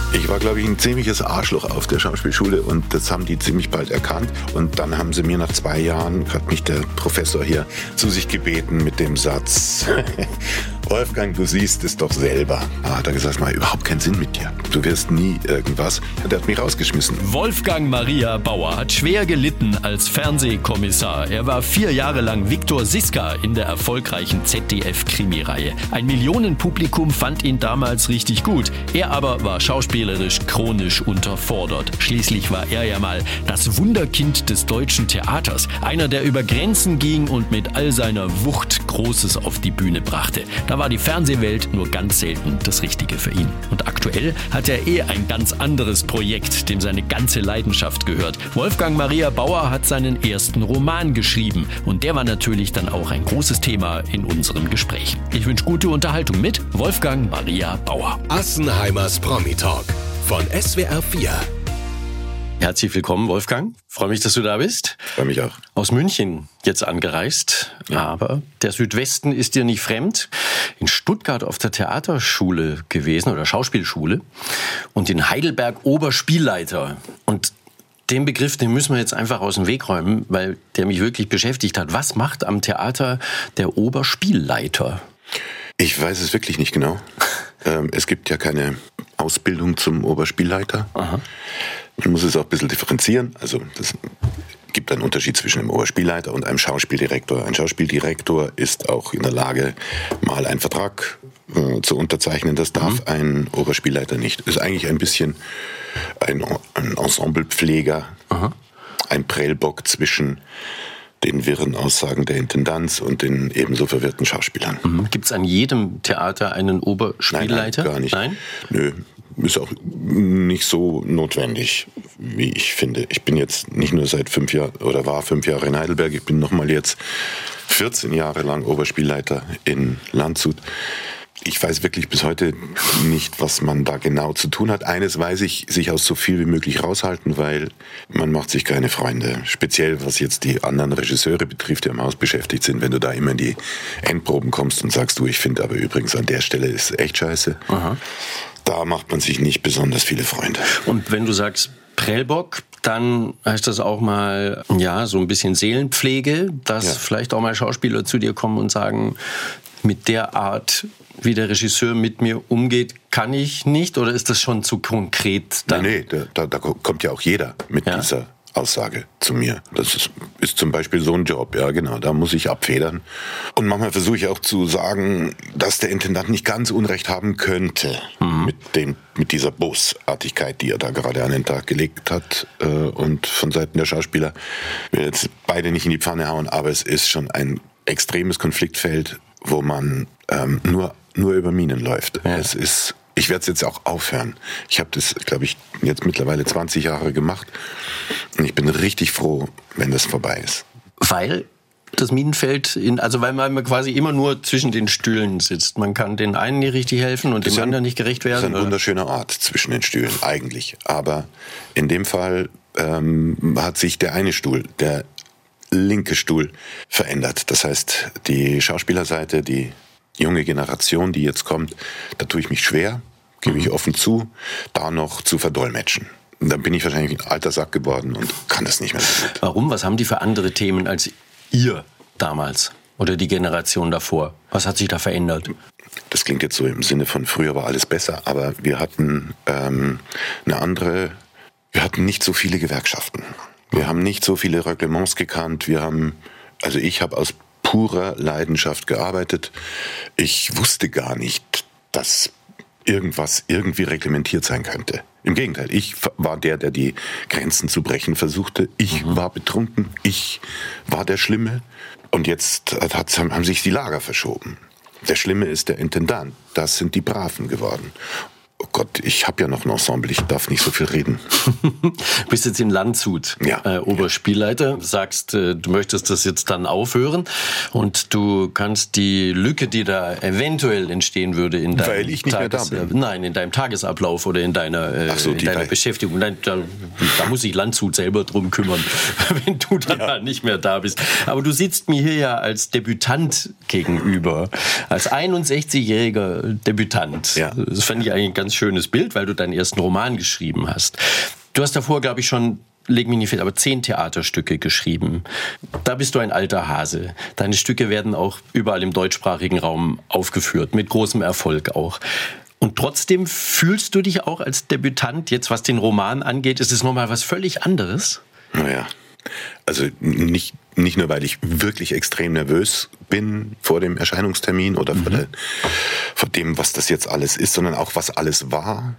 Ich war, glaube ich, ein ziemliches Arschloch auf der Schauspielschule und das haben die ziemlich bald erkannt. Und dann haben sie mir nach 2 Jahren, hat mich der Professor hier zu sich gebeten mit dem Satz, Wolfgang, du siehst es doch selber. Hat er gesagt, macht überhaupt keinen Sinn mit dir. Du wirst nie irgendwas. Der hat mich rausgeschmissen. Wolfgang Maria Bauer hat schwer gelitten als Fernsehkommissar. Er war 4 Jahre lang Viktor Siska in der erfolgreichen ZDF-Krimireihe. Ein Millionenpublikum fand ihn damals richtig gut. Er aber war schauspielerisch chronisch unterfordert. Schließlich war er ja mal das Wunderkind des deutschen Theaters. Einer, der über Grenzen ging und mit all seiner Wucht Großes auf die Bühne brachte. Da war die Fernsehwelt nur ganz selten das Richtige für ihn. Und aktuell hat er ein ganz anderes Projekt, dem seine ganze Leidenschaft gehört. Wolfgang Maria Bauer hat seinen ersten Roman geschrieben. Und der war natürlich dann auch ein großes Thema in unseren Gesprächen. Ich wünsche gute Unterhaltung mit Wolfgang Maria Bauer. Assenheimers Promi-Talk von SWR 4. Herzlich willkommen, Wolfgang. Freue mich, dass du da bist. Freue mich auch. Aus München jetzt angereist, ja. Aber der Südwesten ist dir nicht fremd. In Stuttgart auf der Theaterschule gewesen oder Schauspielschule und in Heidelberg Oberspielleiter. Und den Begriff, den müssen wir jetzt einfach aus dem Weg räumen, weil der mich wirklich beschäftigt hat. Was macht am Theater der Oberspielleiter? Ich weiß es wirklich nicht genau. Es gibt ja keine Ausbildung zum Oberspielleiter. Aha. Man muss es auch ein bisschen differenzieren. Also es gibt einen Unterschied zwischen einem Oberspielleiter und einem Schauspieldirektor. Ein Schauspieldirektor ist auch in der Lage, mal einen Vertrag zu unterzeichnen. Das darf ein Oberspielleiter nicht. Ist eigentlich ein bisschen ein Ensemblepfleger, ein Prellbock zwischen den wirren Aussagen der Intendanz und den ebenso verwirrten Schauspielern. Gibt es an jedem Theater einen Oberspielleiter? Nein, gar nicht. Nein? Nö, ist auch nicht so notwendig, wie ich finde. Ich bin jetzt nicht nur seit 5 Jahren oder war 5 Jahre in Heidelberg, ich bin nochmal jetzt 14 Jahre lang Oberspielleiter in Landshut. Ich weiß wirklich bis heute nicht, was man da genau zu tun hat. Eines weiß ich, sich aus so viel wie möglich raushalten, weil man macht sich keine Freunde. Speziell, was jetzt die anderen Regisseure betrifft, die am Haus beschäftigt sind. Wenn du da immer in die Endproben kommst und sagst, du, ich finde aber übrigens an der Stelle ist echt scheiße. Aha. Da macht man sich nicht besonders viele Freunde. Und wenn du sagst Prellbock, dann heißt das auch mal, ja, so ein bisschen Seelenpflege, dass vielleicht auch mal Schauspieler zu dir kommen und sagen, mit der Art, wie der Regisseur mit mir umgeht, kann ich nicht? Oder ist das schon zu konkret dann? Nee, da kommt ja auch jeder mit dieser Aussage zu mir. Das ist zum Beispiel so ein Job, ja genau, da muss ich abfedern. Und manchmal versuche ich auch zu sagen, dass der Intendant nicht ganz Unrecht haben könnte mit dieser Bosartigkeit, die er da gerade an den Tag gelegt hat. Und von Seiten der Schauspieler will jetzt beide nicht in die Pfanne hauen, aber es ist schon ein extremes Konfliktfeld, wo man nur über Minen läuft. Ja. Ich werde es jetzt auch aufhören. Ich habe das, glaube ich, jetzt mittlerweile 20 Jahre gemacht und ich bin richtig froh, wenn das vorbei ist. Weil das Minenfeld, weil man quasi immer nur zwischen den Stühlen sitzt. Man kann den einen nicht richtig helfen und dem anderen nicht gerecht werden. Das ist ein wunderschöner Ort zwischen den Stühlen, eigentlich. Aber in dem Fall hat sich der eine Stuhl, der linke Stuhl, verändert. Das heißt, die Schauspielerseite, die junge Generation, die jetzt kommt, da tue ich mich schwer, gebe ich offen zu, da noch zu verdolmetschen. Und dann bin ich wahrscheinlich ein alter Sack geworden und kann das nicht mehr so gut. Warum? Was haben die für andere Themen als ihr damals oder die Generation davor? Was hat sich da verändert? Das klingt jetzt so im Sinne von früher war alles besser, aber wir hatten wir hatten nicht so viele Gewerkschaften. Wir haben nicht so viele Reglements gekannt. Ich habe aus purer Leidenschaft gearbeitet. Ich wusste gar nicht, dass irgendwas irgendwie reglementiert sein könnte. Im Gegenteil, ich war der die Grenzen zu brechen versuchte. Ich war betrunken, ich war der Schlimme. Und jetzt haben sich die Lager verschoben. Der Schlimme ist der Intendant. Das sind die Braven geworden. Oh Gott, ich habe ja noch ein Ensemble, ich darf nicht so viel reden. Du bist jetzt in Landshut, Oberspielleiter. Du sagst, du möchtest das jetzt dann aufhören und du kannst die Lücke, die da eventuell entstehen würde in deinem Weil ich nicht mehr da bin. Nein, in deinem Tagesablauf oder in deiner Beschäftigung. Nein, da muss sich Landshut selber drum kümmern, wenn du dann mal nicht mehr da bist. Aber du sitzt mir hier ja als Debütant gegenüber, als 61-jähriger Debütant. Ja. Das fand ich eigentlich ganz schön schönes Bild, weil du deinen ersten Roman geschrieben hast. Du hast davor, glaube ich, schon, leg mich nicht fest, aber 10 Theaterstücke geschrieben. Da bist du ein alter Hase. Deine Stücke werden auch überall im deutschsprachigen Raum aufgeführt, mit großem Erfolg auch. Und trotzdem fühlst du dich auch als Debütant, jetzt was den Roman angeht, ist es nochmal was völlig anderes? Naja, also nicht nur, weil ich wirklich extrem nervös bin vor dem Erscheinungstermin oder vor dem, was das jetzt alles ist, sondern auch, was alles war,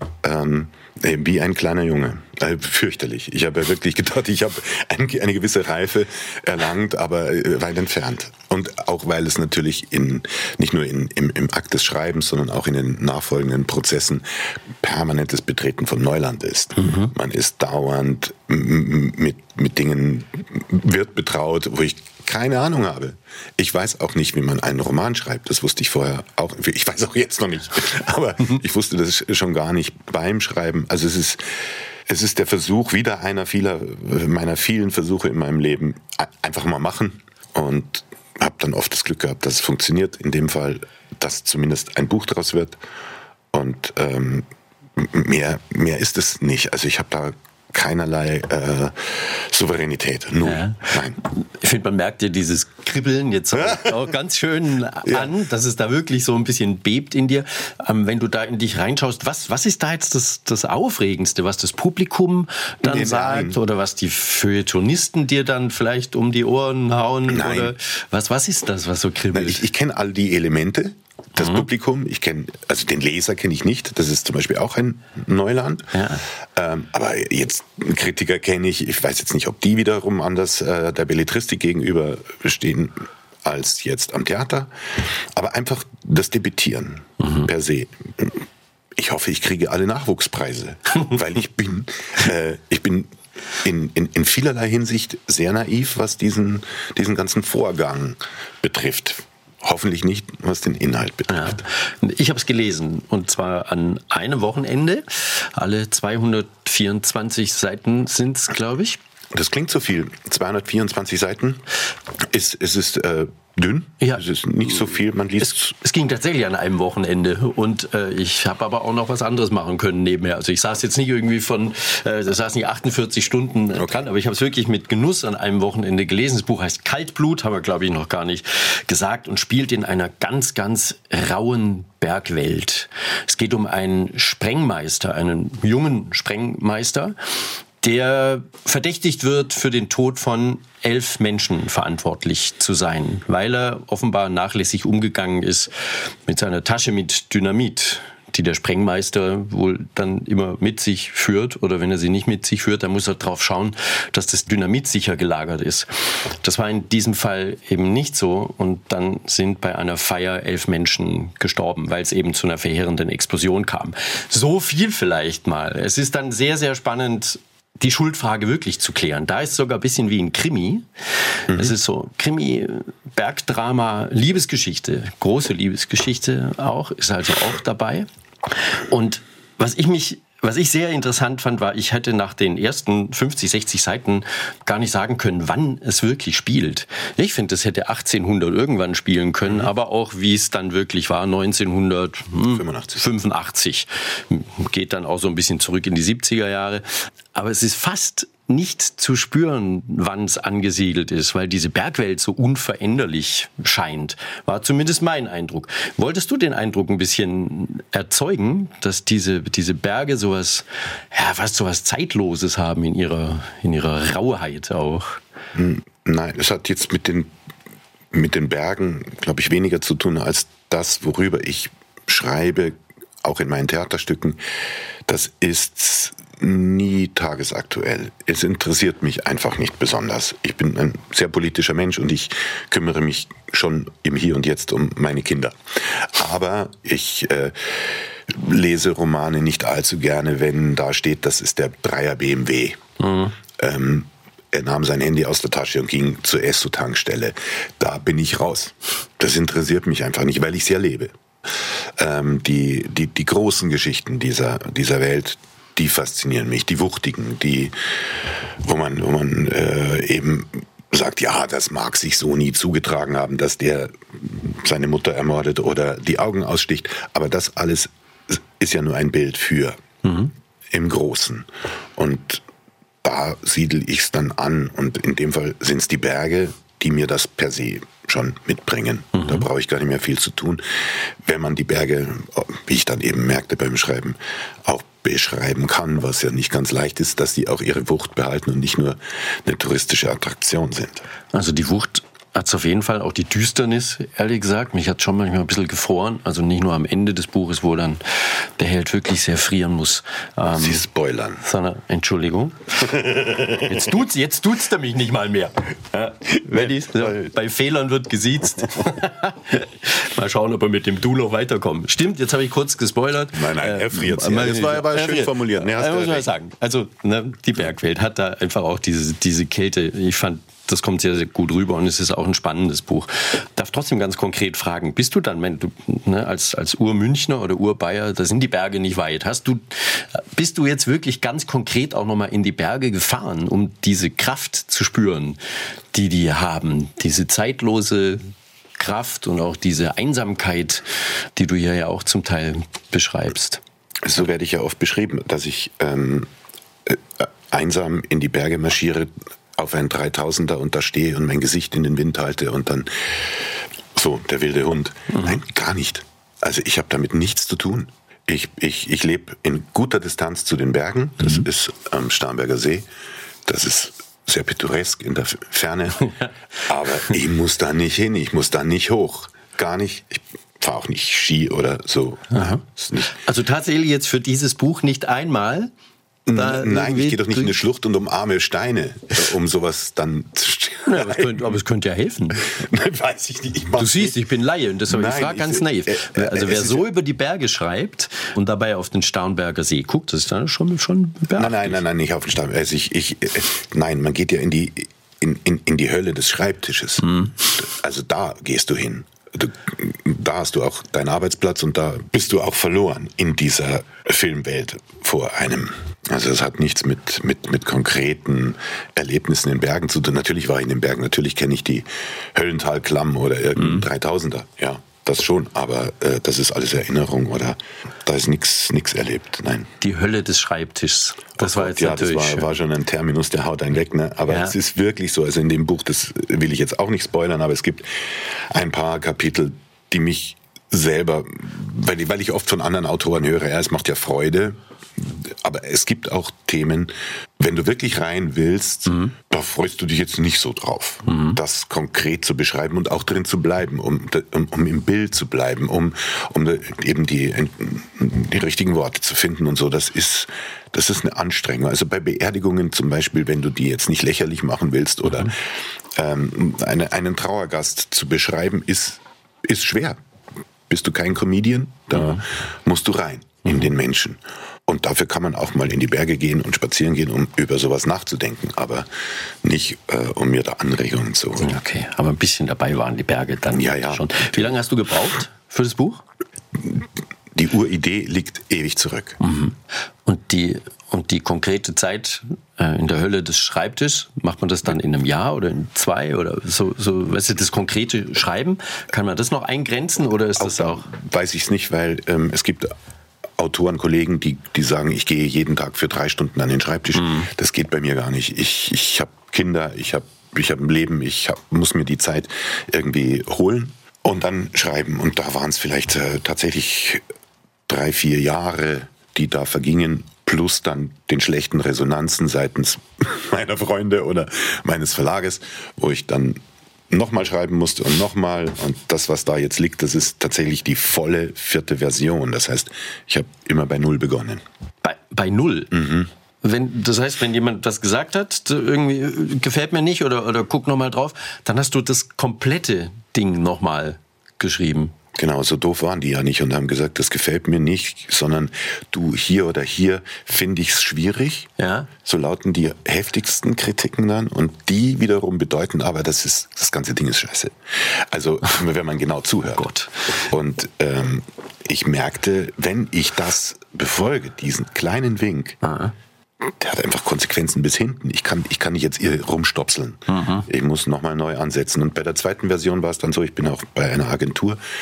wie ein kleiner Junge. Fürchterlich. Ich habe ja wirklich gedacht, ich habe eine gewisse Reife erlangt, aber weit entfernt. Und auch, weil es natürlich nicht nur im Akt des Schreibens, sondern auch in den nachfolgenden Prozessen permanentes Betreten von Neuland ist. Man ist dauernd mit Dingen, wird betraut, wo ich keine Ahnung habe. Ich weiß auch nicht, wie man einen Roman schreibt. Das wusste ich vorher auch. Ich weiß auch jetzt noch nicht. Aber ich wusste das schon gar nicht beim Schreiben. Also es ist der Versuch, wieder einer meiner vielen Versuche in meinem Leben, einfach mal machen. Und habe dann oft das Glück gehabt, dass es funktioniert. In dem Fall, dass zumindest ein Buch daraus wird. Und mehr ist es nicht. Also ich habe da keinerlei Souveränität. Null. Ja. Nein. Ich finde, man merkt dir dieses Kribbeln jetzt auch ganz schön an, dass es da wirklich so ein bisschen bebt in dir. Wenn du da in dich reinschaust, was ist da jetzt das Aufregendste, was das Publikum dann sagt oder was die Feuilletonisten dir dann vielleicht um die Ohren hauen? Nein. Oder was ist das, was so kribbelt? Ich kenne all die Elemente. Das Publikum, also den Leser kenne ich nicht, das ist zum Beispiel auch ein Neuland. Ja. Aber jetzt Kritiker kenne ich weiß jetzt nicht, ob die wiederum anders der Belletristik gegenüber stehen als jetzt am Theater. Aber einfach das Debütieren per se. Ich hoffe, ich kriege alle Nachwuchspreise, weil ich bin in vielerlei Hinsicht sehr naiv, was diesen ganzen Vorgang betrifft. Hoffentlich nicht, was den Inhalt betrifft. Ja. Ich habe es gelesen, und zwar an einem Wochenende. Alle 224 Seiten sind es, glaube ich. Das klingt so viel. 224 Seiten. Es ist dünn. Ja. Es ist nicht so viel. Man liest. Es ging tatsächlich an einem Wochenende. Und ich habe aber auch noch was anderes machen können nebenher. Also ich saß jetzt nicht irgendwie das saß nicht 48 Stunden dran, aber ich habe es wirklich mit Genuss an einem Wochenende gelesen. Das Buch heißt Kaltblut, haben wir, glaube ich, noch gar nicht gesagt, und spielt in einer ganz, ganz rauen Bergwelt. Es geht um einen Sprengmeister, einen jungen Sprengmeister, der verdächtigt wird, für den Tod von 11 Menschen verantwortlich zu sein, weil er offenbar nachlässig umgegangen ist mit seiner Tasche mit Dynamit, die der Sprengmeister wohl dann immer mit sich führt. Oder wenn er sie nicht mit sich führt, dann muss er drauf schauen, dass das Dynamit sicher gelagert ist. Das war in diesem Fall eben nicht so. Und dann sind bei einer Feier 11 Menschen gestorben, weil es eben zu einer verheerenden Explosion kam. So viel vielleicht mal. Es ist dann sehr, sehr spannend, die Schuldfrage wirklich zu klären. Da ist sogar ein bisschen wie ein Krimi. Es ist so Krimi, Bergdrama, Liebesgeschichte, große Liebesgeschichte auch, ist also auch dabei. Und was ich sehr interessant fand, war, ich hätte nach den ersten 50, 60 Seiten gar nicht sagen können, wann es wirklich spielt. Ich finde, es hätte 1800 irgendwann spielen können, aber auch, wie es dann wirklich war, 1985. Geht dann auch so ein bisschen zurück in die 70er Jahre. Aber es ist fast nicht zu spüren, wann es angesiedelt ist, weil diese Bergwelt so unveränderlich scheint. War zumindest mein Eindruck. Wolltest du den Eindruck ein bisschen erzeugen, dass diese Berge sowas, ja, fast sowas Zeitloses haben in ihrer Rauheit auch? Nein, es hat jetzt mit den Bergen, glaube ich, weniger zu tun als das, worüber ich schreibe, auch in meinen Theaterstücken. Das ist nie tagesaktuell. Es interessiert mich einfach nicht besonders. Ich bin ein sehr politischer Mensch und ich kümmere mich schon im Hier und Jetzt um meine Kinder. Aber ich lese Romane nicht allzu gerne, wenn da steht, das ist der 3er BMW. Er nahm sein Handy aus der Tasche und ging zur Esso-Tankstelle. Da bin ich raus. Das interessiert mich einfach nicht, weil ich sie erlebe. Die großen Geschichten dieser Welt, die faszinieren mich, die wuchtigen, wo man eben sagt, ja, das mag sich so nie zugetragen haben, dass der seine Mutter ermordet oder die Augen aussticht, aber das alles ist ja nur ein Bild für im Großen. Und da siedel ich es dann an. Und in dem Fall sind es die Berge, die mir das per se schon mitbringen. Da brauche ich gar nicht mehr viel zu tun. Wenn man die Berge, wie ich dann eben merkte beim Schreiben, auch beschreiben kann, was ja nicht ganz leicht ist, dass die auch ihre Wucht behalten und nicht nur eine touristische Attraktion sind. Also die Wucht hat es auf jeden Fall, auch die Düsternis, ehrlich gesagt. Mich hat schon manchmal ein bisschen gefroren. Also nicht nur am Ende des Buches, wo dann der Held wirklich sehr frieren muss. Sie spoilern. Sondern, Entschuldigung. Jetzt tut's der mich nicht mal mehr. Bei Fehlern wird gesiezt. Mal schauen, ob wir mit dem Du noch weiterkommen. Stimmt, jetzt habe ich kurz gespoilert. Nein, er friert. Das war aber schön formuliert. Muss man sagen. Also die Bergwelt hat da einfach auch diese Kälte. Ich fand, das kommt sehr, sehr gut rüber und es ist auch ein spannendes Buch. Ich darf trotzdem ganz konkret fragen, bist du dann, wenn du als Ur-Münchner oder Ur-Bayer, da sind die Berge nicht weit, bist du jetzt wirklich ganz konkret auch nochmal in die Berge gefahren, um diese Kraft zu spüren, die haben, diese zeitlose Kraft und auch diese Einsamkeit, die du hier ja auch zum Teil beschreibst? So werde ich ja oft beschrieben, dass ich einsam in die Berge marschiere, auf einen 3000er und da stehe und mein Gesicht in den Wind halte und dann so, der wilde Hund. Nein, gar nicht. Also ich habe damit nichts zu tun. Ich lebe in guter Distanz zu den Bergen. Das ist am Starnberger See. Das ist sehr pittoresk in der Ferne. Aber ich muss da nicht hin, ich muss da nicht hoch. Gar nicht. Ich fahre auch nicht Ski oder so. Nicht. Also tatsächlich jetzt für dieses Buch nicht einmal? Nein, ich gehe doch nicht in eine Schlucht und umarme Steine, um sowas dann zu stellen. Ja, aber es könnte ja helfen. Nein, weiß ich nicht. Du siehst, ich bin Laie und das habe ich gefragt, ganz naiv. Also wer so über die Berge schreibt und dabei auf den Starnberger See guckt, das ist dann schon Berg. Nein, nicht auf den Starnberger. Also nein, man geht ja in die Hölle des Schreibtisches. Also da gehst du hin. Da hast du auch deinen Arbeitsplatz und da bist du auch verloren in dieser Filmwelt vor einem. Also es hat nichts mit konkreten Erlebnissen in Bergen zu tun. Natürlich war ich in den Bergen, natürlich kenne ich die Höllentalklamm oder irgendein 3000er, ja, das schon, aber das ist alles Erinnerung oder da ist nichts erlebt, nein. Die Hölle des Schreibtischs, das war jetzt natürlich... Ja, das war schon ein Terminus, der haut einen weg, ne? Aber es ist wirklich so, also in dem Buch, das will ich jetzt auch nicht spoilern, aber es gibt ein paar Kapitel, die mich selber, weil ich oft von anderen Autoren höre, ja, es macht ja Freude, aber es gibt auch Themen, wenn du wirklich rein willst, da freust du dich jetzt nicht so drauf, das konkret zu beschreiben und auch drin zu bleiben, um im Bild zu bleiben, um eben die richtigen Worte zu finden und so. Das ist eine Anstrengung. Also bei Beerdigungen zum Beispiel, wenn du die jetzt nicht lächerlich machen willst oder einen Trauergast zu beschreiben, ist schwer. Bist du kein Comedian, da musst du rein in den Menschen. Und dafür kann man auch mal in die Berge gehen und spazieren gehen, um über sowas nachzudenken, aber nicht, um mir da Anregungen zu holen. Okay, aber ein bisschen dabei waren die Berge dann schon. Wie lange hast du gebraucht für das Buch? Die Uridee liegt ewig zurück. Und die konkrete Zeit in der Hölle des Schreibtischs, macht man das dann in einem Jahr oder in 2 oder so, weißt du, das konkrete Schreiben, kann man das noch eingrenzen oder ist das auch? Weiß ich es nicht, weil es gibt Autoren, Kollegen, die sagen, ich gehe jeden Tag für 3 Stunden an den Schreibtisch. Das geht bei mir gar nicht. Ich habe Kinder, ich hab ein Leben, muss mir die Zeit irgendwie holen und dann schreiben. Und da waren es vielleicht tatsächlich 3-4 Jahre, die da vergingen, plus dann den schlechten Resonanzen seitens meiner Freunde oder meines Verlages, wo ich dann nochmal schreiben musste und nochmal. Und das, was da jetzt liegt, das ist tatsächlich die volle 4. Version. Das heißt, ich habe immer bei 0 begonnen. Bei 0? Das heißt, wenn jemand was gesagt hat, irgendwie gefällt mir nicht oder guck nochmal drauf, dann hast du das komplette Ding nochmal geschrieben. Genau, so doof waren die ja nicht und haben gesagt, das gefällt mir nicht, sondern du, hier oder hier finde ich es schwierig. Ja. So lauten die heftigsten Kritiken dann und die wiederum bedeuten aber, das ganze Ding ist scheiße. Also, wenn man genau zuhört. Gott. Und ich merkte, wenn ich das befolge, diesen kleinen Wink, der hat einfach Konsequenzen bis hinten. Ich kann nicht jetzt hier rumstopseln. Ich muss nochmal neu ansetzen. Und bei der 2. Version war es dann so, ich bin auch bei einer Agentur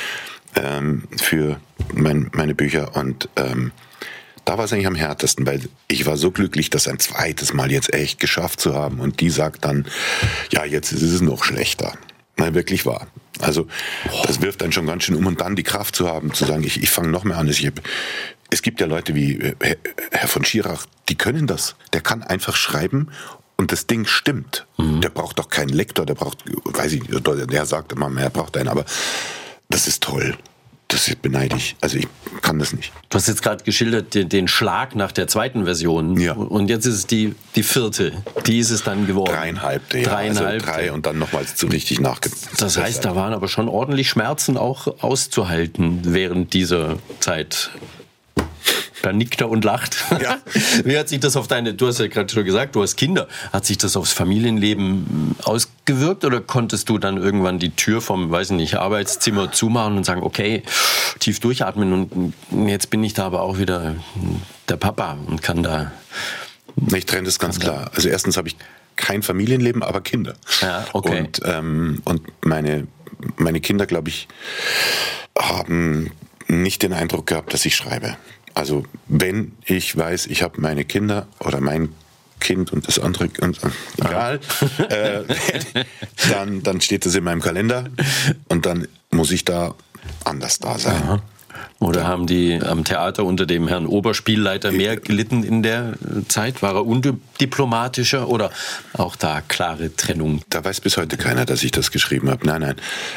für meine Bücher und da war es eigentlich am härtesten, weil ich war so glücklich, das ein zweites Mal jetzt echt geschafft zu haben und die sagt dann, ja, jetzt ist es noch schlechter. Nein, wirklich wahr. Also das wirft einen schon ganz schön um und dann die Kraft zu haben, zu sagen, ich fange noch mehr an. Es gibt ja Leute wie Herr von Schirach, die können das. Der kann einfach schreiben und das Ding stimmt. Der braucht doch keinen Lektor, der sagt immer, er braucht einen, aber das ist toll. Das beneide ich. Also ich kann das nicht. Du hast jetzt gerade geschildert den Schlag nach der zweiten Version. Ja. Und jetzt ist es die vierte. Die ist es dann geworden. 3,5. Also 3 und dann nochmals so richtig nachgesetzt. Das heißt, da waren aber schon ordentlich Schmerzen auch auszuhalten während dieser Zeit. Da nickt er und lacht. Ja. Wie hat sich das auf du hast ja gerade schon gesagt, du hast Kinder. Hat sich das aufs Familienleben ausgewirkt oder konntest du dann irgendwann die Tür vom, Arbeitszimmer zumachen und sagen, okay, tief durchatmen und jetzt bin ich da aber auch wieder der Papa und kann da... Ich trenne das ganz klar. Also erstens habe ich kein Familienleben, aber Kinder. Ja, okay. Und meine Kinder, glaube ich, haben nicht den Eindruck gehabt, dass ich schreibe. Also wenn ich weiß, ich habe meine Kinder oder mein Kind und das andere, egal, dann steht das in meinem Kalender und dann muss ich da anders da sein. Aha. Oder haben die am Theater unter dem Herrn Oberspielleiter mehr gelitten in der Zeit? War er undiplomatischer oder auch da klare Trennung? Da weiß bis heute keiner, dass ich das geschrieben habe. Nein.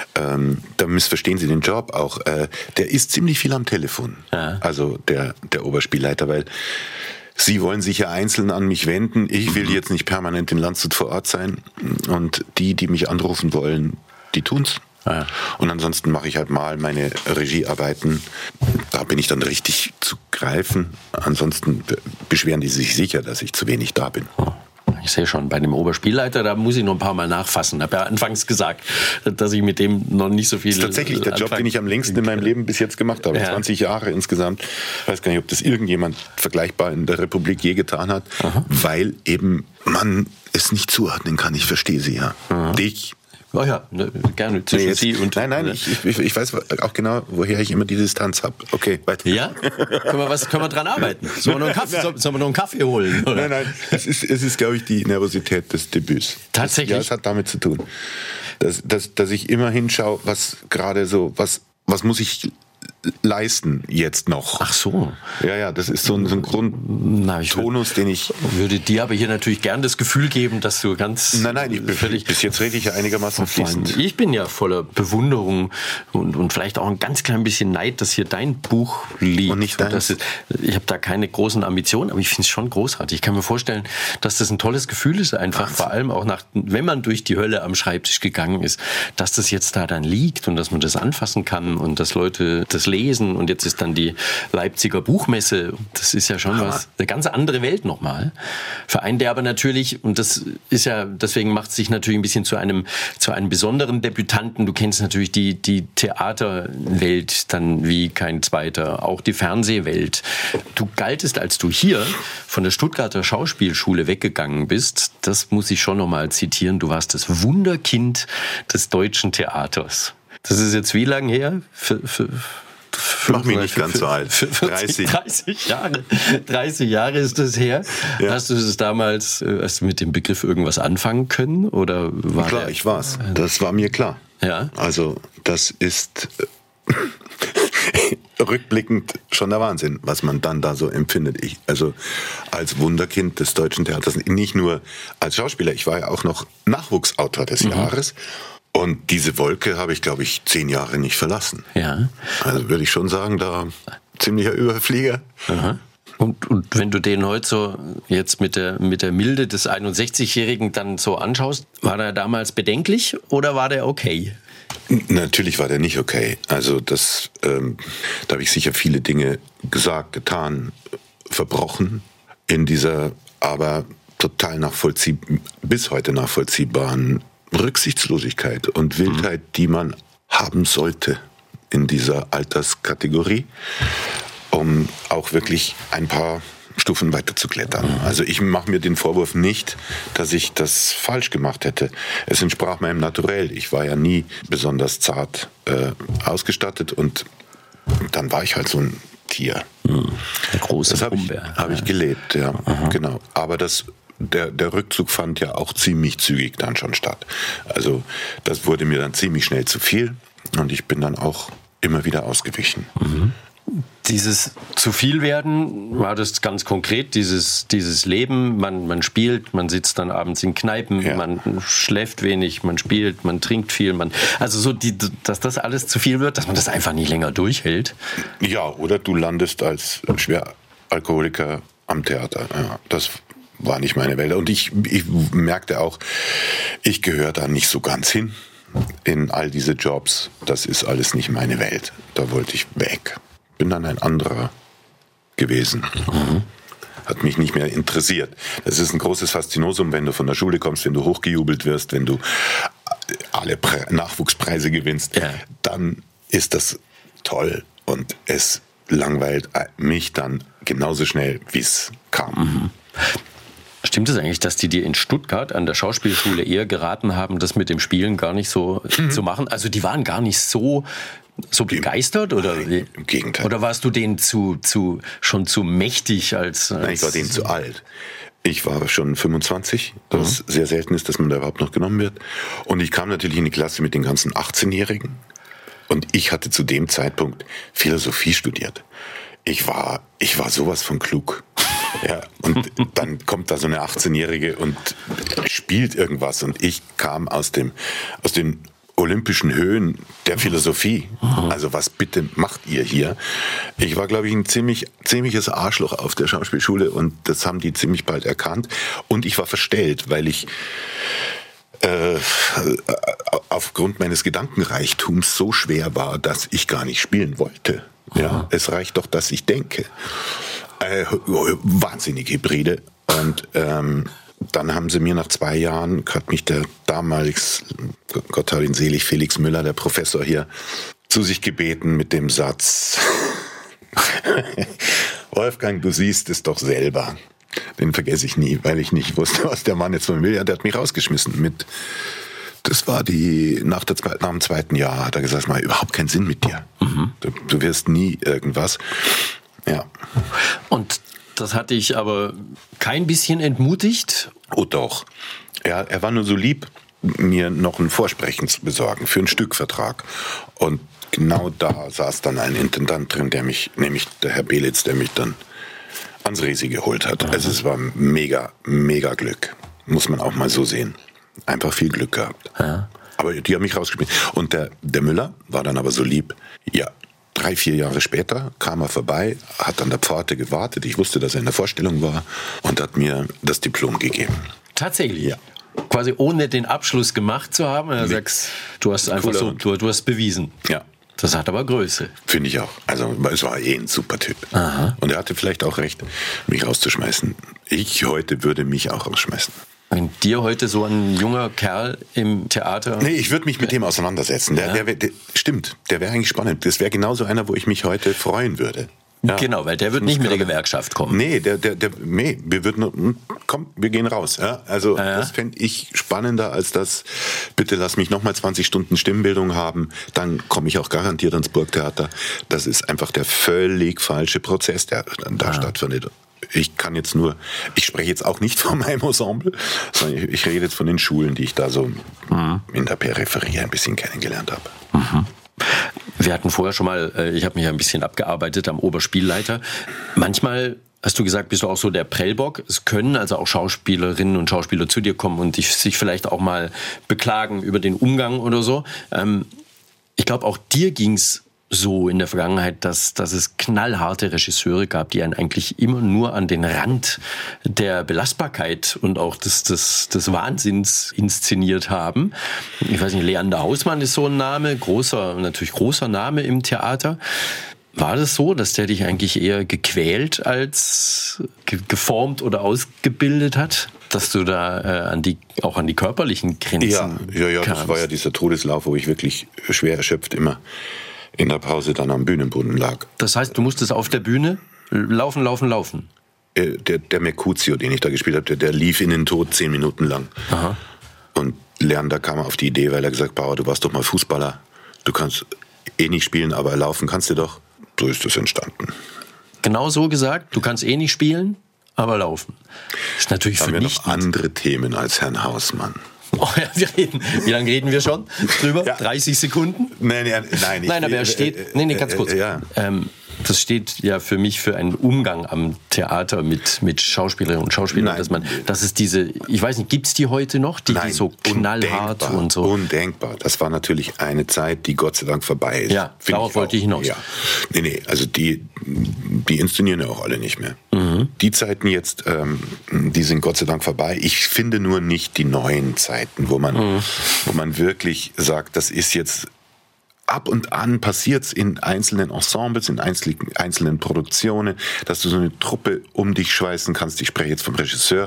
Da missverstehen Sie den Job auch. Der ist ziemlich viel am Telefon. Ja. Also der Oberspielleiter, weil Sie wollen sich ja einzeln an mich wenden. Ich will jetzt nicht permanent in Landshut vor Ort sein. Und die mich anrufen wollen, die tun's. Ja. Und ansonsten mache ich halt mal meine Regiearbeiten. Da bin ich dann richtig zu greifen. Ansonsten beschweren die sich sicher, dass ich zu wenig da bin. Ich sehe schon, bei dem Oberspielleiter, da muss ich noch ein paar Mal nachfassen. Ich habe ja anfangs gesagt, dass ich mit dem noch nicht so viel... Das ist tatsächlich der Job, den ich am längsten in meinem Leben bis jetzt gemacht habe. Ja. 20 Jahre insgesamt. Ich weiß gar nicht, ob das irgendjemand vergleichbar in der Republik je getan hat. Aha. Weil eben man es nicht zuordnen kann. Ich verstehe Sie ja. Aha. Dich... Oh ja, gerne. Zwischen Sie und... Nein, ich weiß auch genau, woher ich immer die Distanz habe. Okay, weiter. Ja? Können wir dran arbeiten? Sollen wir noch einen Kaffee holen? Oder? Nein. Es ist, glaube ich, die Nervosität des Debüts. Tatsächlich? Es hat damit zu tun. Dass ich immer hinschaue, was gerade so, was muss ich leisten jetzt noch. Ach so. Ja, das ist so ein Grundtonus, den ich... Würde dir aber hier natürlich gern das Gefühl geben, dass du ganz... Nein, bis jetzt rede ich ja einigermaßen fließend. Ich bin ja voller Bewunderung und vielleicht auch ein ganz klein bisschen Neid, dass hier dein Buch liegt. Und nicht deins. Ich habe da keine großen Ambitionen, aber ich finde es schon großartig. Ich kann mir vorstellen, dass das ein tolles Gefühl ist, einfach vor allem auch wenn man durch die Hölle am Schreibtisch gegangen ist, dass das jetzt da dann liegt und dass man das anfassen kann und dass Leute das lesen und jetzt ist dann die Leipziger Buchmesse. Das ist ja schon eine ganz andere Welt nochmal. Für einen, der aber natürlich, und das ist ja, deswegen macht es sich natürlich ein bisschen zu einem besonderen Debütanten. Du kennst natürlich die Theaterwelt dann wie kein zweiter, auch die Fernsehwelt. Du galtest, als du hier von der Stuttgarter Schauspielschule weggegangen bist, das muss ich schon nochmal zitieren, du warst das Wunderkind des deutschen Theaters. Das ist jetzt wie lange her? Mach mich nicht ganz so alt. 30 Jahre. 30 Jahre ist das her. Ja. Hast du mit dem Begriff irgendwas anfangen können? Oder war klar, ich war's. Das war mir klar. Ja. Also, das ist rückblickend schon der Wahnsinn, was man dann da so empfindet. Also als Wunderkind des deutschen Theaters, nicht nur als Schauspieler, ich war ja auch noch Nachwuchsautor des Jahres. Und diese Wolke habe ich, glaube ich, 10 Jahre nicht verlassen. Ja. Also würde ich schon sagen, da ziemlicher Überflieger. Aha. Und wenn du den heute so jetzt mit der Milde des 61-Jährigen dann so anschaust, war der damals bedenklich oder war der okay? Natürlich war der nicht okay. Also da habe ich sicher viele Dinge gesagt, getan, verbrochen in dieser aber total bis heute nachvollziehbaren Rücksichtslosigkeit und Wildheit, die man haben sollte in dieser Alterskategorie, um auch wirklich ein paar Stufen weiter zu klettern. Also ich mache mir den Vorwurf nicht, dass ich das falsch gemacht hätte. Es entsprach meinem Naturell. Ich war ja nie besonders zart ausgestattet und dann war ich halt so ein Tier. Der große Brummbär. Das habe ich gelebt, ja, genau. Aber der Rückzug fand ja auch ziemlich zügig dann schon statt. Also das wurde mir dann ziemlich schnell zu viel und ich bin dann auch immer wieder ausgewichen. Dieses zu viel werden, war das ganz konkret, dieses Leben, man spielt, man sitzt dann abends in Kneipen, man schläft wenig, man spielt, man trinkt viel, also so, dass das alles zu viel wird, dass man das einfach nicht länger durchhält. Ja, oder du landest als Schweralkoholiker am Theater. Ja, das war nicht meine Welt. Und ich merkte auch, ich gehöre da nicht so ganz hin in all diese Jobs. Das ist alles nicht meine Welt. Da wollte ich weg. Bin dann ein anderer gewesen. Hat mich nicht mehr interessiert. Das ist ein großes Faszinosum, wenn du von der Schule kommst, wenn du hochgejubelt wirst, wenn du alle Nachwuchspreise gewinnst, dann ist das toll und es langweilt mich dann genauso schnell, wie es kam. Stimmt es eigentlich, dass die dir in Stuttgart an der Schauspielschule eher geraten haben, das mit dem Spielen gar nicht so zu machen? Also die waren gar nicht so begeistert? Oder? Nein, im Gegenteil. Oder warst du denen schon zu mächtig als... Nein, ich war denen zu alt. Ich war schon 25, was sehr selten ist, dass man da überhaupt noch genommen wird. Und ich kam natürlich in die Klasse mit den ganzen 18-Jährigen. Und ich hatte zu dem Zeitpunkt Philosophie studiert. Ich war sowas von klug. Ja, und dann kommt da so eine 18-Jährige und spielt irgendwas. Und ich kam aus den olympischen Höhen der Philosophie. Also was bitte macht ihr hier? Ich war, glaube ich, ein ziemliches Arschloch auf der Schauspielschule und das haben die ziemlich bald erkannt. Und ich war verstellt, weil ich aufgrund meines Gedankenreichtums so schwer war, dass ich gar nicht spielen wollte. Ja, es reicht doch, dass ich denke. Wahnsinnig Hybride. Und dann haben sie mir nach 2 Jahren, hat mich der damals, Gott hab ihn selig, Felix Müller, der Professor hier, zu sich gebeten mit dem Satz: Wolfgang, du siehst es doch selber. Den vergesse ich nie, weil ich nicht wusste, was der Mann jetzt von mir will. Ja, der hat mich rausgeschmissen das war nach dem 2. Jahr, hat er gesagt, es macht überhaupt keinen Sinn mit dir. Du wirst nie irgendwas. Ja. Und das hat dich aber kein bisschen entmutigt? Oh doch. Er war nur so lieb, mir noch ein Vorsprechen zu besorgen für einen Stückvertrag. Und genau da saß dann ein Intendant drin, nämlich der Herr Belitz, der mich dann ans Resi geholt hat. Also es war mega, mega Glück. Muss man auch mal so sehen. Einfach viel Glück gehabt. Ja. Aber die haben mich rausgespielt. Und der Müller war dann aber so lieb. Ja, 3-4 Jahre später kam er vorbei, hat an der Pforte gewartet. Ich wusste, dass er in der Vorstellung war und hat mir das Diplom gegeben. Tatsächlich? Ja. Quasi ohne den Abschluss gemacht zu haben? Er sagt, du hast einfach so, du hast bewiesen. Ja. Das hat aber Größe. Finde ich auch. Also es war ein super Typ. Aha. Und er hatte vielleicht auch recht, mich rauszuschmeißen. Ich heute würde mich auch rausschmeißen. Wenn dir heute so ein junger Kerl im Theater... Nee, ich würde mich mit dem auseinandersetzen. Stimmt, der wäre eigentlich spannend. Das wäre genauso einer, wo ich mich heute freuen würde. Ja. Genau, weil der wird nicht mit der Gewerkschaft kommen. Nee, wir gehen raus. Ja? Also das fände ich spannender als das, bitte lass mich nochmal 20 Stunden Stimmbildung haben, dann komme ich auch garantiert ans Burgtheater. Das ist einfach der völlig falsche Prozess, der da stattfindet. Ich spreche jetzt auch nicht von meinem Ensemble, sondern ich rede jetzt von den Schulen, die ich da so in der Peripherie ein bisschen kennengelernt habe. Wir hatten vorher schon mal, ich habe mich ein bisschen abgearbeitet am Oberspielleiter. Manchmal, hast du gesagt, bist du auch so der Prellbock. Es können also auch Schauspielerinnen und Schauspieler zu dir kommen und sich vielleicht auch mal beklagen über den Umgang oder so. Ich glaube, auch dir ging's so in der Vergangenheit, dass es knallharte Regisseure gab, die einen eigentlich immer nur an den Rand der Belastbarkeit und auch des Wahnsinns inszeniert haben. Ich weiß nicht, Leander Hausmann ist so ein Name, natürlich großer Name im Theater. War das so, dass der dich eigentlich eher gequält als geformt oder ausgebildet hat? Dass du da auch an die körperlichen Grenzen kamst? Das war ja dieser Todeslauf, wo ich wirklich schwer erschöpft immer in der Pause dann am Bühnenboden lag. Das heißt, du musstest auf der Bühne laufen? der Mercutio, den ich da gespielt habe, der lief in den Tod 10 Minuten lang. Aha. Und Leander kam auf die Idee, weil er gesagt hat, Bauer, du warst doch mal Fußballer. Du kannst eh nicht spielen, aber laufen kannst du doch. So ist das entstanden. Genau so gesagt, du kannst eh nicht spielen, aber laufen. Ist natürlich Haben vernichtend. wir noch andere Themen als Herrn Hausmann? Oh ja, wie lange reden wir schon drüber? Ja. 30 Sekunden? Nein, Aber er steht, ganz kurz. Ja. Das steht ja für mich für einen Umgang am Theater mit Schauspielerinnen und Schauspielern, dass es diese, ich weiß nicht, gibt es die heute noch, die so knallhart und so? Undenkbar. Das war natürlich eine Zeit, die Gott sei Dank vorbei ist. Ja, darauf wollte ich hinaus. Ja. Nee, also die inszenieren ja auch alle nicht mehr. Mhm. Die Zeiten jetzt, die sind Gott sei Dank vorbei. Ich finde nur nicht die neuen Zeiten, wo man wirklich sagt, das ist jetzt. Ab und an passiert es in einzelnen Ensembles, in einzelnen Produktionen, dass du so eine Truppe um dich schweißen kannst. Ich spreche jetzt vom Regisseur,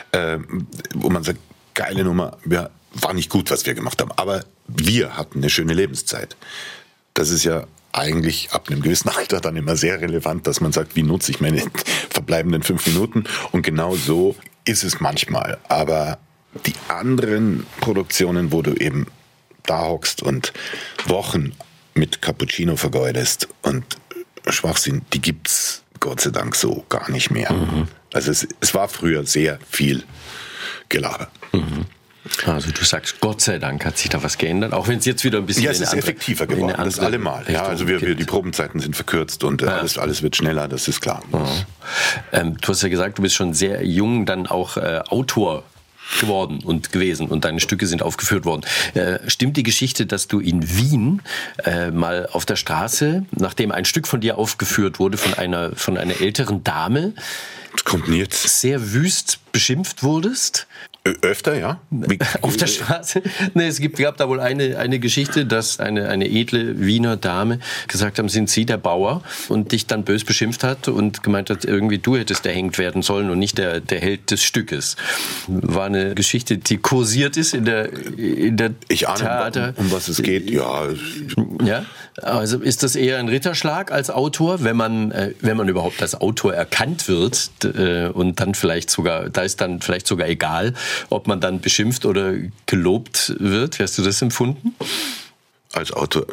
wo man sagt, geile Nummer, ja, war nicht gut, was wir gemacht haben, aber wir hatten eine schöne Lebenszeit. Das ist ja eigentlich ab einem gewissen Alter dann immer sehr relevant, dass man sagt, wie nutze ich meine verbleibenden 5 Minuten? Und genau so ist es manchmal. Aber die anderen Produktionen, wo du eben da hockst und Wochen mit Cappuccino vergeudest und Schwachsinn, die gibt's Gott sei Dank so gar nicht mehr. Mhm. Also es war früher sehr viel Gelaber. Mhm. Also du sagst, Gott sei Dank hat sich da was geändert, auch wenn es jetzt wieder ein bisschen es ist effektiver geworden, das allemal. Ja, also die Probenzeiten sind verkürzt und alles wird schneller, das ist klar. Ja. Du hast ja gesagt, du bist schon sehr jung dann auch Autor geworden und gewesen und deine Stücke sind aufgeführt worden. Stimmt die Geschichte, dass du in Wien mal auf der Straße, nachdem ein Stück von dir aufgeführt wurde von einer älteren Dame, das kommt nie jetzt. Sehr wüst beschimpft wurdest? Öfter, ja. Auf der Straße? Nee, es gab da wohl eine Geschichte, dass eine edle Wiener Dame gesagt haben, sind Sie der Bauer? Und dich dann bös beschimpft hat und gemeint hat, irgendwie du hättest erhängt werden sollen und nicht der Held des Stückes. War eine Geschichte, die kursiert ist in der ich ahne, Theater. Um was es geht, ja. Ja? Also ist das eher ein Ritterschlag als Autor, wenn man überhaupt als Autor erkannt wird und dann vielleicht sogar egal, ob man dann beschimpft oder gelobt wird. Wie hast du das empfunden? Als Autor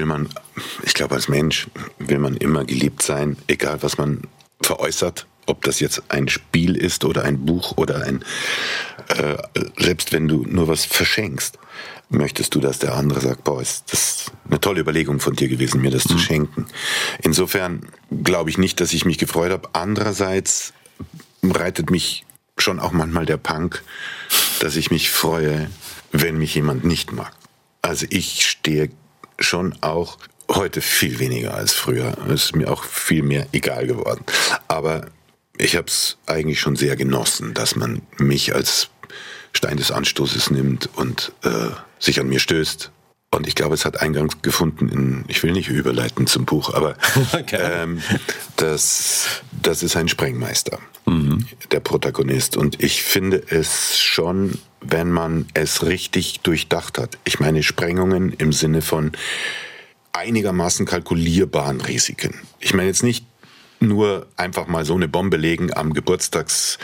ich glaube als Mensch will man immer geliebt sein, egal was man veräußert. Ob das jetzt ein Spiel ist oder ein Buch oder selbst wenn du nur was verschenkst, möchtest du, dass der andere sagt, boah, ist das eine tolle Überlegung von dir gewesen, mir das zu schenken. Insofern glaube ich nicht, dass ich mich gefreut habe. Andererseits reitet mich schon auch manchmal der Punk, dass ich mich freue, wenn mich jemand nicht mag. Also ich stehe schon auch heute viel weniger als früher. Es ist mir auch viel mehr egal geworden. Aber ich habe es eigentlich schon sehr genossen, dass man mich als Stein des Anstoßes nimmt und sich an mir stößt. Und ich glaube, es hat Eingang gefunden ich will nicht überleiten zum Buch, aber das ist ein Sprengmeister, der Protagonist. Und ich finde es schon, wenn man es richtig durchdacht hat. Ich meine Sprengungen im Sinne von einigermaßen kalkulierbaren Risiken. Ich meine jetzt nicht nur einfach mal so eine Bombe legen am Geburtstagsabend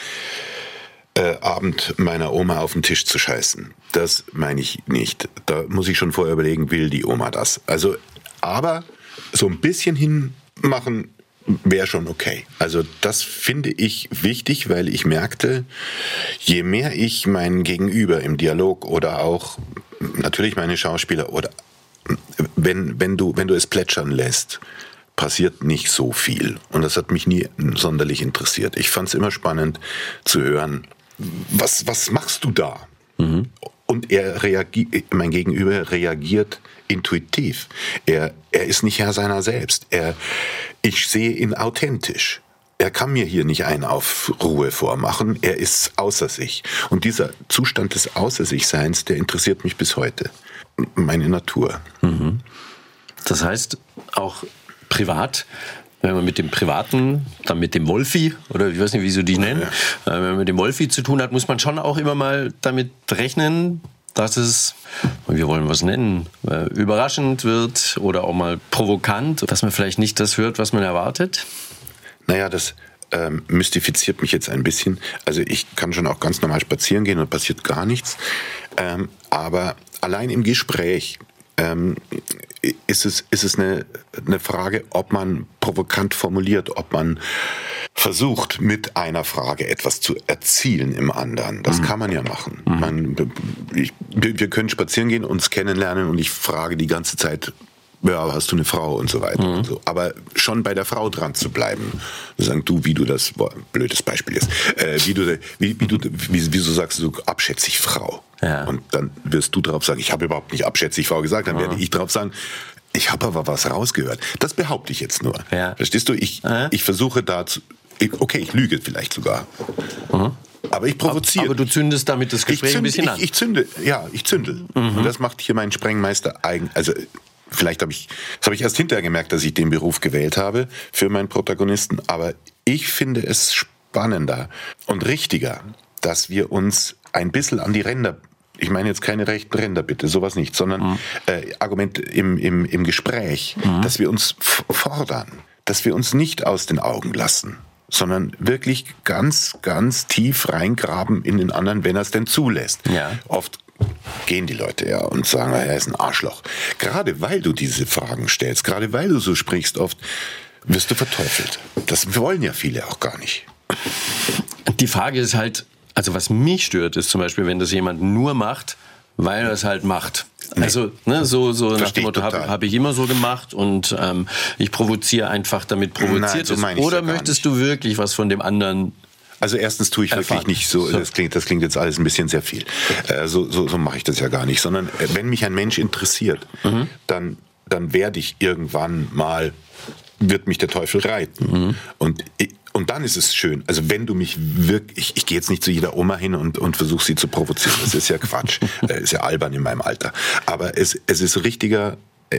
meiner Oma auf den Tisch zu scheißen. Das meine ich nicht. Da muss ich schon vorher überlegen, will die Oma das? Also, aber so ein bisschen hinmachen wäre schon okay. Also das finde ich wichtig, weil ich merkte, je mehr ich mein Gegenüber im Dialog oder auch natürlich meine Schauspieler oder wenn du es plätschern lässt, passiert nicht so viel. Und das hat mich nie sonderlich interessiert. Ich fand es immer spannend zu hören, was machst du da? Mhm. Und mein Gegenüber reagiert intuitiv. Er ist nicht Herr seiner selbst. Ich sehe ihn authentisch. Er kann mir hier nicht einen auf Ruhe vormachen. Er ist außer sich. Und dieser Zustand des Außer-sich-Seins, der interessiert mich bis heute. Meine Natur. Mhm. Das heißt, auch privat, wenn man mit dem Privaten, dann mit dem Wolfi, oder ich weiß nicht, wie sie die nennen, wenn man mit dem Wolfi zu tun hat, muss man schon auch immer mal damit rechnen, dass es, wir wollen was nennen, überraschend wird oder auch mal provokant, dass man vielleicht nicht das hört, was man erwartet. Naja, mystifiziert mich jetzt ein bisschen. Also ich kann schon auch ganz normal spazieren gehen und passiert gar nichts. Aber allein im Gespräch ist es eine Frage, ob man provokant formuliert, ob man versucht, mit einer Frage etwas zu erzielen im anderen. Das kann man ja machen. Wir können spazieren gehen, uns kennenlernen und ich frage die ganze Zeit, ja, hast du eine Frau und so weiter und so. Aber schon bei der Frau dran zu bleiben. Sagen, wie du das, blödes Beispiel ist, wieso sagst du abschätzig Frau? Ja. Und dann wirst du drauf sagen, ich habe überhaupt nicht abschätzig Frau gesagt, dann werde ich drauf sagen, ich habe aber was rausgehört. Das behaupte ich jetzt nur. Ja. Verstehst du? Ich versuche ich lüge vielleicht sogar. Aber ich provoziere. Aber du zündest damit das Gespräch ein bisschen an. Ich zündel. Und das macht hier mein Sprengmeister das habe ich erst hinterher gemerkt, dass ich den Beruf gewählt habe für meinen Protagonisten. Aber ich finde es spannender und richtiger, dass wir uns ein bisschen an die Ränder, ich meine jetzt keine rechten Ränder bitte, sowas nicht, sondern Argument im Gespräch, dass wir uns fordern, dass wir uns nicht aus den Augen lassen, sondern wirklich ganz, ganz tief reingraben in den anderen, wenn er es denn zulässt. Ja. Oft gehen die Leute ja und sagen, er ist ein Arschloch. Gerade weil du diese Fragen stellst, gerade weil du so sprichst, oft wirst du verteufelt. Das wollen ja viele auch gar nicht. Die Frage ist halt, also was mich stört, ist zum Beispiel, wenn das jemand nur macht, weil er es halt macht. Also so nach dem Motto, habe ich immer so gemacht und ich provoziere einfach, damit provoziert ist. Oder möchtest du wirklich was von dem anderen? Also erstens tue ich wirklich nicht so, das klingt jetzt alles ein bisschen sehr viel. So mache ich das ja gar nicht, sondern wenn mich ein Mensch interessiert, dann werde ich irgendwann mal, wird mich der Teufel reiten. Und dann ist es schön, also wenn du mich wirklich, ich gehe jetzt nicht zu jeder Oma hin und versuche sie zu provozieren, das ist ja Quatsch, ist ja albern in meinem Alter, aber es ist richtiger,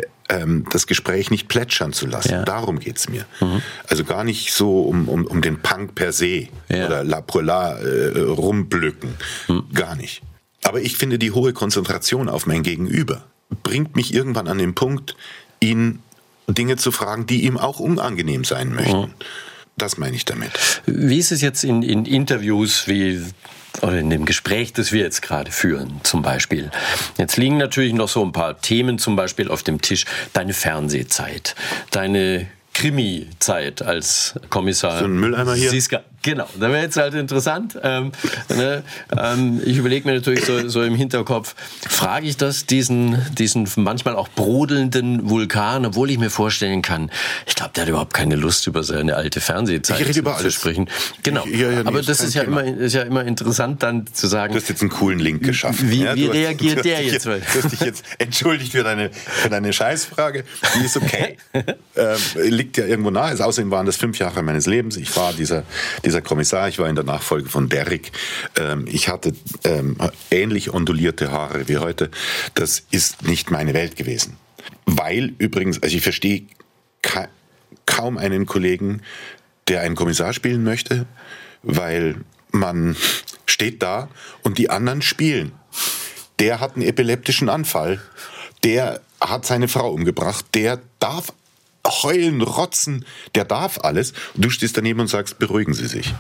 das Gespräch nicht plätschern zu lassen. Ja. Darum geht's mir. Also gar nicht so um den Punk per se oder la pour la rumblücken. Gar nicht. Aber ich finde, die hohe Konzentration auf mein Gegenüber bringt mich irgendwann an den Punkt, ihn Dinge zu fragen, die ihm auch unangenehm sein möchten. Das meine ich damit. Wie ist es jetzt in Interviews oder in dem Gespräch, das wir jetzt gerade führen, zum Beispiel? Jetzt liegen natürlich noch so ein paar Themen zum Beispiel auf dem Tisch. Deine Fernsehzeit, deine Krimi-Zeit als Kommissar. So ein Mülleimer hier? Siska. Genau, da wäre jetzt halt interessant. Ich überlege mir natürlich so im Hinterkopf, frage ich das diesen manchmal auch brodelnden Vulkan, obwohl ich mir vorstellen kann, ich glaube, der hat überhaupt keine Lust, über seine alte Fernsehzeit zu sprechen. Genau, aber das ist ja immer interessant, dann zu sagen. Du hast jetzt einen coolen Link geschaffen. Wie reagiert der jetzt? Du hast dich jetzt entschuldigt für deine Scheißfrage. Die ist okay. Liegt ja irgendwo nahe. Außerdem waren das 5 Jahre meines Lebens. Ich war dieser Kommissar, ich war in der Nachfolge von Derrick. Ich hatte ähnlich ondulierte Haare wie heute. Das ist nicht meine Welt gewesen. Weil übrigens, also ich verstehe kaum einen Kollegen, der einen Kommissar spielen möchte, weil man steht da und die anderen spielen. Der hat einen epileptischen Anfall, der hat seine Frau umgebracht, der darf heulen, rotzen, der darf alles. Und du stehst daneben und sagst, beruhigen Sie sich.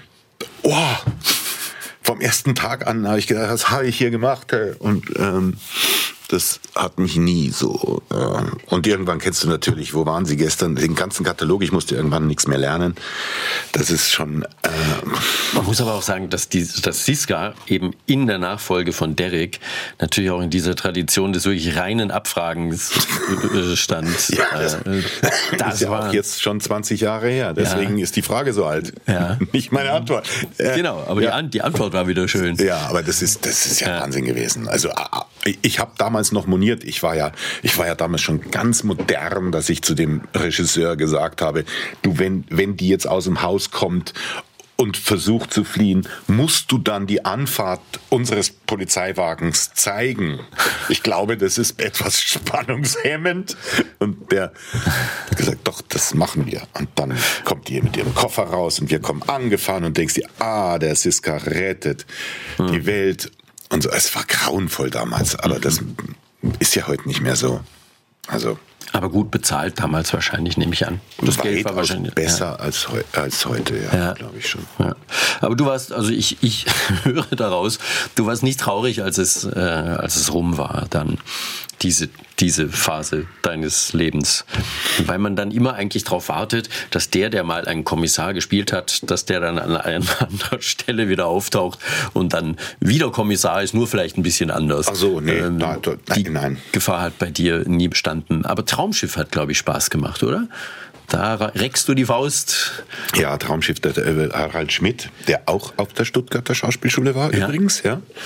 Vom ersten Tag an habe ich gedacht, was habe ich hier gemacht? Und das hat mich nie so. Und irgendwann kennst du natürlich, wo waren Sie gestern? Den ganzen Katalog, ich musste irgendwann nichts mehr lernen. Das ist schon... Man muss aber auch sagen, dass Siska eben in der Nachfolge von Derrick natürlich auch in dieser Tradition des wirklich reinen Abfragens stand. Das ist ja auch jetzt schon 20 Jahre her. Deswegen ist die Frage so alt. Ja. Nicht meine Antwort. Genau, aber die Antwort war wieder schön. Ja, aber das ist ja Wahnsinn gewesen. Also ich habe damals noch moniert, ich war ja damals schon ganz modern, dass ich zu dem Regisseur gesagt habe, du, wenn die jetzt aus dem Haus kommt und versucht zu fliehen, musst du dann die Anfahrt unseres Polizeiwagens zeigen. Ich glaube, das ist etwas spannungshemmend. Und der hat gesagt, doch, das machen wir. Und dann kommt die mit ihrem Koffer raus und wir kommen angefahren und denkst dir, der Siska rettet die Welt. Und so, es war grauenvoll damals, aber das ist ja heute nicht mehr so. Also Aber gut bezahlt damals wahrscheinlich, nehme ich an. Das Geld war wahrscheinlich besser als heute, glaube ich schon. Ja. Aber du warst, also ich höre daraus, du warst nicht traurig, als es rum war, dann diese Phase deines Lebens. Weil man dann immer eigentlich darauf wartet, dass der mal einen Kommissar gespielt hat, dass der dann an einer anderen Stelle wieder auftaucht und dann wieder Kommissar ist, nur vielleicht ein bisschen anders. Ach so, nee, nein. Gefahr hat bei dir nie bestanden. Aber Traumschiff hat, glaube ich, Spaß gemacht, oder? Da reckst du die Faust. Ja, Traumschiff, der Harald Schmidt, der auch auf der Stuttgarter Schauspielschule war übrigens,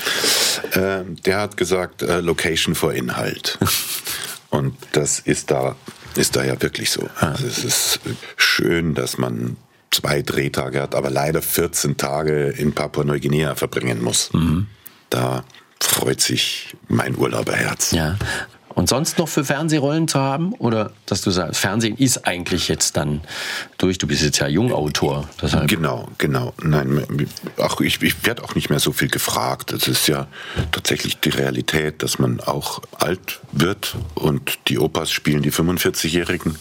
der hat gesagt, Location vor Inhalt. Und das ist da ja wirklich so. Also es ist schön, dass man 2 Drehtage hat, aber leider 14 Tage in Papua-Neuguinea verbringen muss. Mhm. Da freut sich mein Urlauberherz. Ja. Und sonst noch für Fernsehrollen zu haben? Oder dass du sagst, Fernsehen ist eigentlich jetzt dann durch, du bist jetzt ja Jungautor. Deshalb. Genau. Nein, ich werde auch nicht mehr so viel gefragt. Es ist ja tatsächlich die Realität, dass man auch alt wird und die Opas spielen die 45-Jährigen.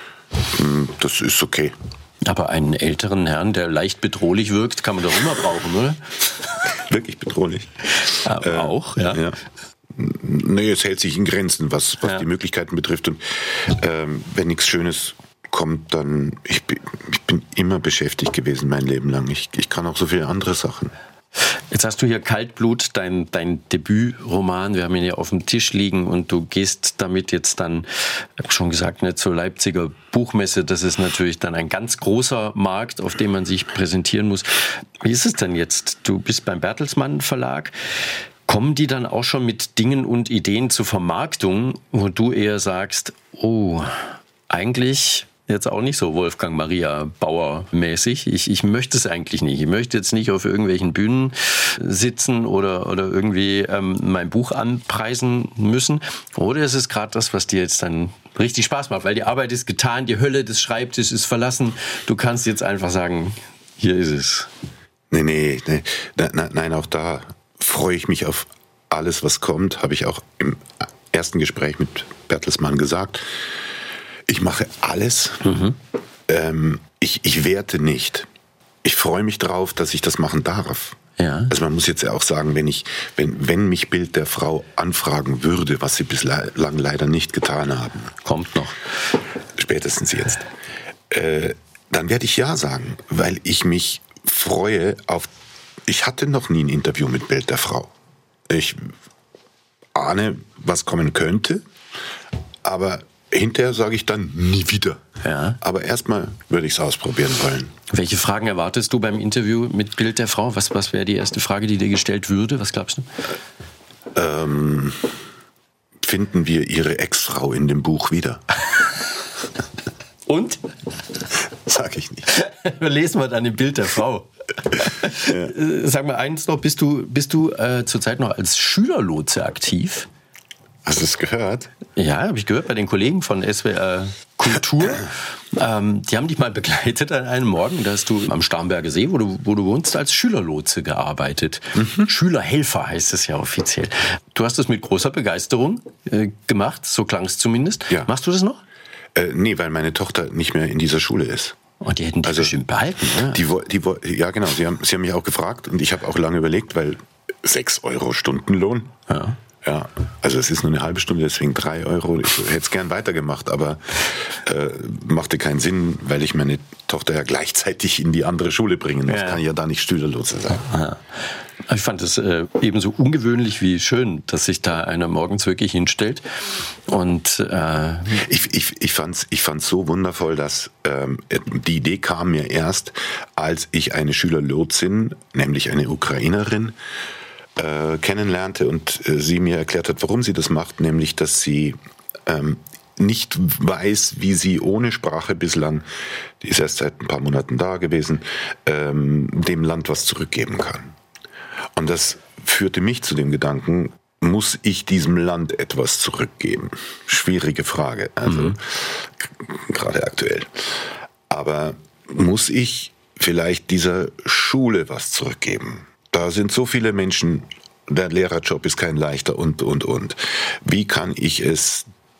Das ist okay. Aber einen älteren Herrn, der leicht bedrohlich wirkt, kann man doch immer brauchen, oder? Wirklich bedrohlich. Aber auch, ja. Nee, es hält sich in Grenzen, was die Möglichkeiten betrifft. Und wenn nichts Schönes kommt, dann... Ich bin immer beschäftigt gewesen mein Leben lang. Ich kann auch so viele andere Sachen. Jetzt hast du hier Kaltblut, dein Debütroman, wir haben ihn ja auf dem Tisch liegen und du gehst damit jetzt dann, ich habe schon gesagt, nicht zur Leipziger Buchmesse, das ist natürlich dann ein ganz großer Markt, auf dem man sich präsentieren muss. Wie ist es denn jetzt? Du bist beim Bertelsmann Verlag. Kommen die dann auch schon mit Dingen und Ideen zur Vermarktung, wo du eher sagst, oh, eigentlich jetzt auch nicht so Wolfgang Maria Bauer mäßig. Ich möchte es eigentlich nicht. Ich möchte jetzt nicht auf irgendwelchen Bühnen sitzen oder irgendwie mein Buch anpreisen müssen. Oder ist es gerade das, was dir jetzt dann richtig Spaß macht? Weil die Arbeit ist getan, die Hölle des Schreibtisches ist verlassen. Du kannst jetzt einfach sagen, hier ist es. Nein, auch da freue ich mich auf alles, was kommt. Habe ich auch im ersten Gespräch mit Bertelsmann gesagt. Ich mache alles. Mhm. Ich werte nicht. Ich freue mich drauf, dass ich das machen darf. Ja. Also man muss jetzt ja auch sagen, wenn mich Bild der Frau anfragen würde, was sie bislang leider nicht getan haben. Kommt noch. Spätestens jetzt. Dann werde ich ja sagen, weil ich mich freue auf... Ich hatte noch nie ein Interview mit Bild der Frau. Ich ahne, was kommen könnte, aber hinterher sage ich dann nie wieder. Ja. Aber erstmal würde ich es ausprobieren wollen. Welche Fragen erwartest du beim Interview mit Bild der Frau? Was wäre die erste Frage, die dir gestellt würde? Was glaubst du? Finden wir Ihre Ex-Frau in dem Buch wieder? Und? Sag ich nicht. Lesen wir dann im Bild der Frau. Ja. Sag mal eins noch, bist du zurzeit noch als Schülerlotse aktiv? Hast du es gehört? Ja, habe ich gehört bei den Kollegen von SWR Kultur. Die haben dich mal begleitet an einem Morgen, da hast du am Starnberger See, wo du wohnst, als Schülerlotse gearbeitet. Mhm. Schülerhelfer heißt es ja offiziell. Du hast das mit großer Begeisterung gemacht, so klang es zumindest. Ja. Machst du das noch? Nee, weil meine Tochter nicht mehr in dieser Schule ist. Und die hätten dich bestimmt behalten, ne? Ja, genau. Sie haben mich auch gefragt und ich habe auch lange überlegt, weil 6 Euro Stundenlohn. Ja, also es ist nur eine halbe Stunde, deswegen 3 Euro. Ich hätte es gern weitergemacht, aber machte keinen Sinn, weil ich meine Tochter ja gleichzeitig in die andere Schule bringen muss. Kann ich ja da nicht Schülerlotse sein. Ja. Ich fand es ebenso ungewöhnlich wie schön, dass sich da einer morgens wirklich hinstellt. Und ich fand's so wundervoll, dass die Idee kam mir erst, als ich eine Schülerlotsin, nämlich eine Ukrainerin, kennenlernte und sie mir erklärt hat, warum sie das macht, nämlich, dass sie nicht weiß, wie sie ohne Sprache bislang, die ist erst seit ein paar Monaten da gewesen, dem Land was zurückgeben kann. Und das führte mich zu dem Gedanken, muss ich diesem Land etwas zurückgeben? Schwierige Frage, also gerade aktuell. Aber muss ich vielleicht dieser Schule was zurückgeben? Da sind so viele Menschen, der Lehrerjob ist kein leichter und. Wie kann ich es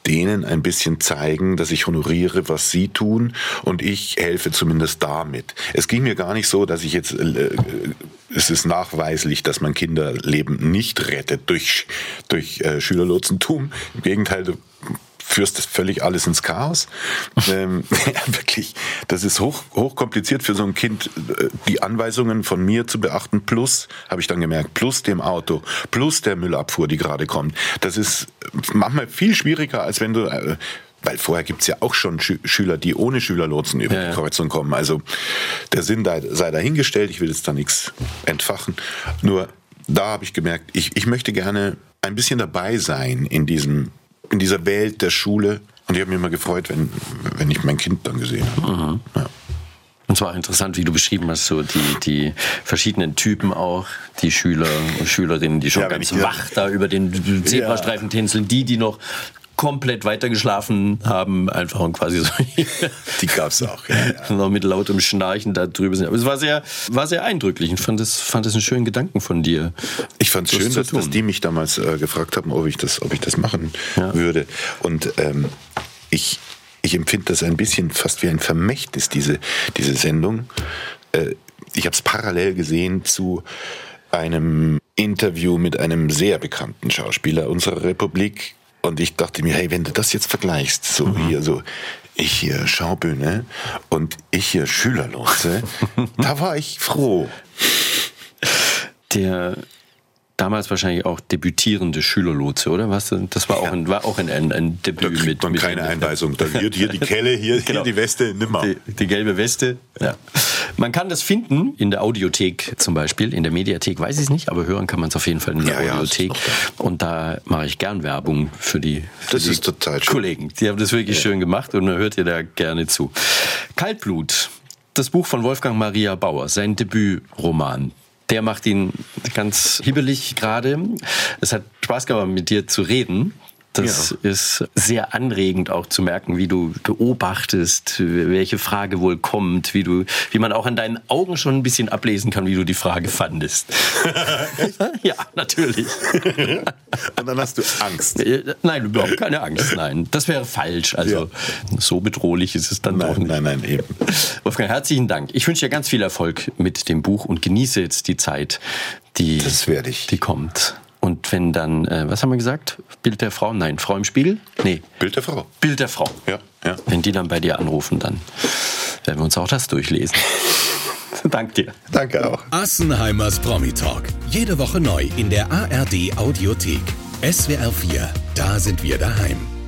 denen ein bisschen zeigen, dass ich honoriere, was sie tun und ich helfe zumindest damit. Es ging mir gar nicht so, dass ich jetzt, es ist nachweislich, dass man Kinderleben nicht rettet durch Schülerlotsentum. Im Gegenteil, du führst das völlig alles ins Chaos. Wirklich, das ist hoch kompliziert für so ein Kind, die Anweisungen von mir zu beachten, plus, habe ich dann gemerkt, plus dem Auto, plus der Müllabfuhr, die gerade kommt. Das ist manchmal viel schwieriger, als wenn du, weil vorher gibt's ja auch schon Schüler, die ohne Schülerlotsen über die Kreuzung kommen. Also der Sinn sei dahingestellt, ich will jetzt da nichts entfachen. Nur da habe ich gemerkt, ich möchte gerne ein bisschen dabei sein in dieser Welt der Schule. Und ich habe mich immer gefreut, wenn ich mein Kind dann gesehen habe. Mhm. Ja. Und zwar interessant, wie du beschrieben hast, so die verschiedenen Typen auch, die Schüler und Schülerinnen, die schon ganz wach da über den Zebrastreifen tänzeln, die noch komplett weitergeschlafen haben, einfach und quasi so. Die gab's auch, noch mit lautem Schnarchen da drüber sind. Aber es war sehr eindrücklich. Ich fand es einen schönen Gedanken von dir. Ich fand es schön, dass die mich damals gefragt haben, ob ich das machen würde. Und ich empfinde das ein bisschen fast wie ein Vermächtnis, diese Sendung. Ich habe es parallel gesehen zu einem Interview mit einem sehr bekannten Schauspieler unserer Republik. Und ich dachte mir, hey, wenn du das jetzt vergleichst, ich hier Schaubühne und ich hier Schülerlotse, da war ich froh. Der damals wahrscheinlich auch debütierende Schülerlotse, oder? Das war auch ein Debüt. Da kriegt man keine Einweisung. Da wird hier die Kelle, hier die Weste, nimmer. Die gelbe Weste, ja. Man kann das finden in der Audiothek zum Beispiel, in der Mediathek weiß ich es nicht, aber hören kann man es auf jeden Fall in der Audiothek. Und da mache ich gern Werbung für die ist total schön. Kollegen. Die haben das wirklich schön gemacht und man hört ihr da gerne zu. Kaltblut, das Buch von Wolfgang Maria Bauer, sein Debütroman. Der macht ihn ganz hibbelig gerade. Es hat Spaß gemacht, mit dir zu reden. Das ist sehr anregend auch zu merken, wie du beobachtest, welche Frage wohl kommt, wie man auch an deinen Augen schon ein bisschen ablesen kann, wie du die Frage fandest. Ja, natürlich. Und dann hast du Angst. Nein, überhaupt keine Angst, nein. Das wäre falsch. Also so bedrohlich ist es dann doch nicht. Nein, eben. Wolfgang, herzlichen Dank. Ich wünsche dir ganz viel Erfolg mit dem Buch und genieße jetzt die Zeit, die kommt. Und wenn dann, was haben wir gesagt? Bild der Frau? Nein, Frau im Spiegel? Nee. Bild der Frau. Bild der Frau. Ja. Wenn die dann bei dir anrufen, dann werden wir uns auch das durchlesen. Danke dir. Danke auch. Assenheimers Promi-Talk. Jede Woche neu in der ARD Audiothek. SWR 4, da sind wir daheim.